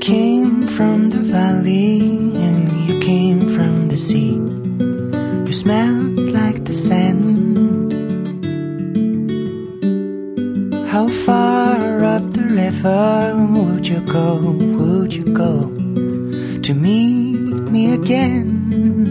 came from the valley and you came from the sea. You smelled like the sand. How far up the river would you go to meet me again?